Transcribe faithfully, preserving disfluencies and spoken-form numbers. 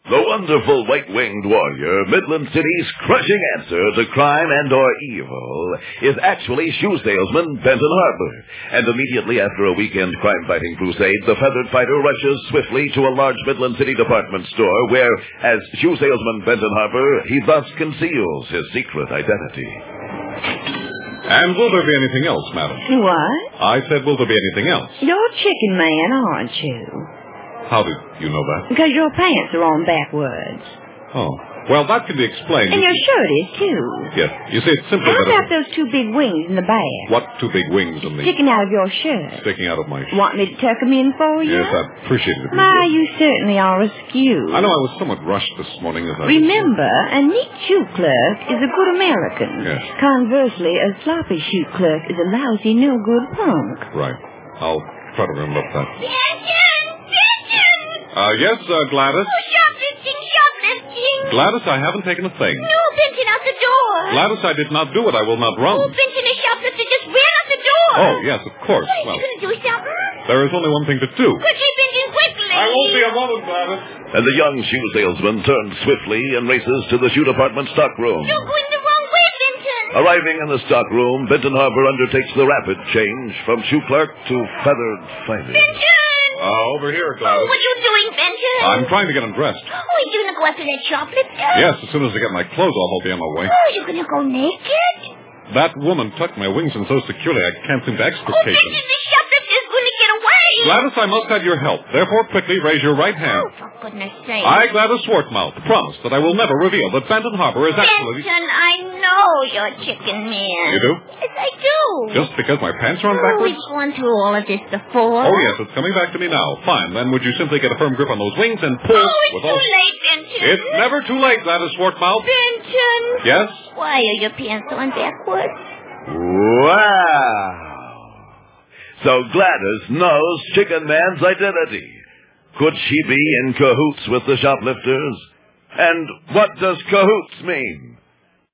The wonderful white-winged warrior, Midland City's crushing answer to crime and or evil, is actually shoe salesman Benton Harbor. And immediately after a weekend crime-fighting crusade, the feathered fighter rushes swiftly to a large Midland City department store where, as shoe salesman Benton Harbor, he thus conceals his secret identity. And will there be anything else, madam? What? I said, will there be anything else? You're Chicken Man, aren't you? How did you know that? Because your pants are on backwards. Oh. Well, that can be explained. And your shirt is, too. Yes. You see, it's simply How that... about those two big wings in the back? What two big wings in the... Sticking out of your shirt. Sticking out of my... Want me to tuck them in for you? Yes, I'd appreciate it. My, you certainly are askew. I know I was somewhat rushed this morning as I... Remember, a neat shoe clerk is a good American. Yes. Conversely, a sloppy shoe clerk is a lousy, no-good punk. Right. I'll try to remember that. Benton! Benton! Uh, yes, uh, Gladys? Oh, shoplifting, shoplifting! Gladys, I haven't taken a thing. No, Benton, out the door. Gladys, I did not do it. I will not run. Oh, Benton, a shoplifter just ran out the door. Oh, yes, of course. What, is Well, he going to do something? there is only one thing to do. Quickly, Benton, quickly. I won't be a moment, Gladys. And the young shoe salesman turns swiftly and races to the shoe department stockroom. You're going the wrong way, Benton. Arriving in the stockroom, Benton Harbor undertakes the rapid change from shoe clerk to feathered fighter. Benton! Uh, over here, Oh, Gladys. what are you doing, Benton? I'm trying to get undressed. Oh, are you going to go after that shoplifter? Yes, as soon as I get my clothes off, I'll be on my way. Oh, you're going to go naked? That woman tucked my wings in so securely I can't seem to Oh, extricate Benton, them. the shoplifter is going to get away. Gladys, I must have your help. Therefore, quickly raise your right hand. Oh, for goodness sake. I, Gladys Swartmouth, promise that I will never reveal that Benton Harbor is actually... Benton, I know you're Chicken Man. You do? Yes, I do. Just because my pants are on Oh, backwards? we've gone through all of this before. Oh, yes, it's coming back to me now. Fine, then would you simply get a firm grip on those wings and pull... Oh, it's with too all... late, Benton. It's never too late, Gladys Swartmouth. Benton. Yes? Why are your pants on backwards? Wow! So Gladys knows Chicken Man's identity. Could she be in cahoots with the shoplifters? And what does cahoots mean?